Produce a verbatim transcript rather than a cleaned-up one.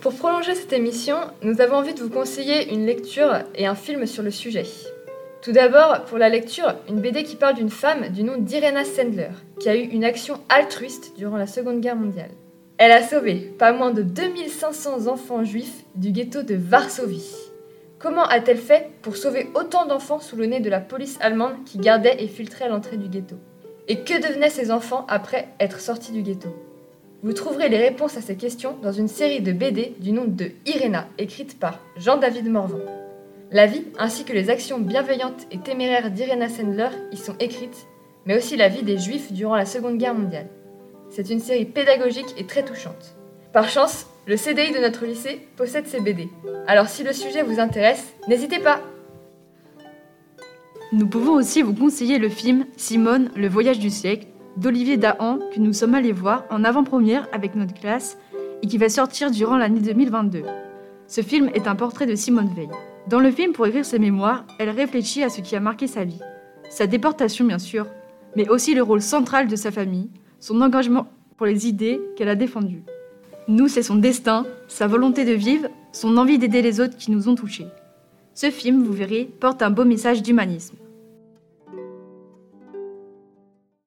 Pour prolonger cette émission, nous avons envie de vous conseiller une lecture et un film sur le sujet. Tout d'abord, pour la lecture, une B D qui parle d'une femme du nom d'Irena Sendler, qui a eu une action altruiste durant la Seconde Guerre mondiale. Elle a sauvé pas moins de deux mille cinq cents enfants juifs du ghetto de Varsovie. Comment a-t-elle fait pour sauver autant d'enfants sous le nez de la police allemande qui gardait et filtrait l'entrée du ghetto? Et que devenaient ces enfants après être sortis du ghetto? Vous trouverez les réponses à ces questions dans une série de B D du nom de Irena, écrite par Jean-David Morvan. La vie ainsi que les actions bienveillantes et téméraires d'Irena Sendler y sont écrites, mais aussi la vie des Juifs durant la Seconde Guerre mondiale. C'est une série pédagogique et très touchante. Par chance, le C D I de notre lycée possède ces B D. Alors si le sujet vous intéresse, n'hésitez pas! Nous pouvons aussi vous conseiller le film Simone, le voyage du siècle d'Olivier Dahan que nous sommes allés voir en avant-première avec notre classe et qui va sortir durant l'année deux mille vingt-deux. Ce film est un portrait de Simone Veil. Dans le film, pour écrire ses mémoires, elle réfléchit à ce qui a marqué sa vie. Sa déportation bien sûr, mais aussi le rôle central de sa famille, son engagement pour les idées qu'elle a défendues. Nous, c'est son destin, sa volonté de vivre, son envie d'aider les autres qui nous ont touchés. Ce film, vous verrez, porte un beau message d'humanisme.